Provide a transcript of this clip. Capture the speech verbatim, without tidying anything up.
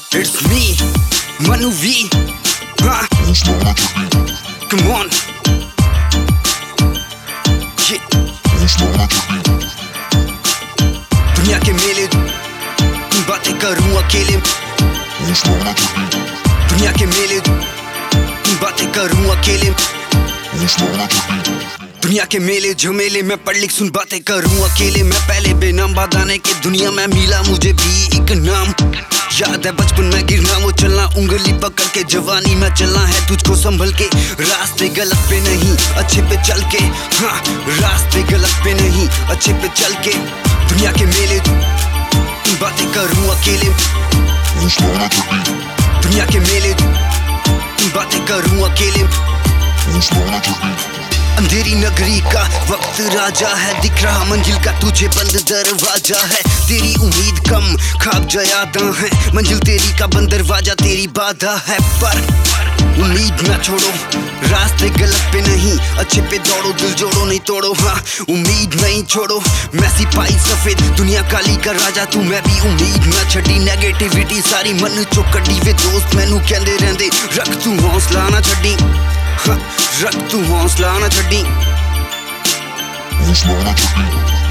It's me, Manu V. Huh? Come on. Yeah. दुनिया के मेले बातें करूं अकेले, दुनिया के मेले बातें करूं अकेले, दुनिया के मेले झमेले में पढ़ लिख सुन बातें करूं अकेले। मैं पहले बेनाम बादाने के दुनिया में मिला मुझे भी एक नाम। याद है बचपन में गिरना वो चलना, उंगली पकड़ के जवानी में चलना है तुझको संभल के। रास्ते गलत पे नहीं अच्छे पे चल के, हाँ रास्ते गलत पे नहीं अच्छे पे चल के। दुनिया के मेले बातें करूं अकेले, दुनिया के मेले बातें करूं अकेले। अंधेरी नगरी का वक्त राजा है, दिख रहा मंजिल का तुझे बंद दरवाजा है। तेरी उम्मीद कम ख्वाब ज्यादा है, मंजिल तेरी का बंद दरवाजा तेरी बाधा है। पर उम्मीद ना छोड़ो, रास्ते गलत पे नहीं अच्छे पे दौड़ो, दिल जोड़ो नहीं तोड़ो, हाँ उम्मीद नहीं छोड़ो। मैं सिपाही सफेद दुनिया काली का राजा तू, मैं भी उम्मीद ना छड़ी। नेगेटिविटी सारी मन चो कड्डी वे दोस्त मैनू कहंदे रहंदे रख तू हौसला ना छड़ी, हाँ रख तू हौसला ना छड़ी।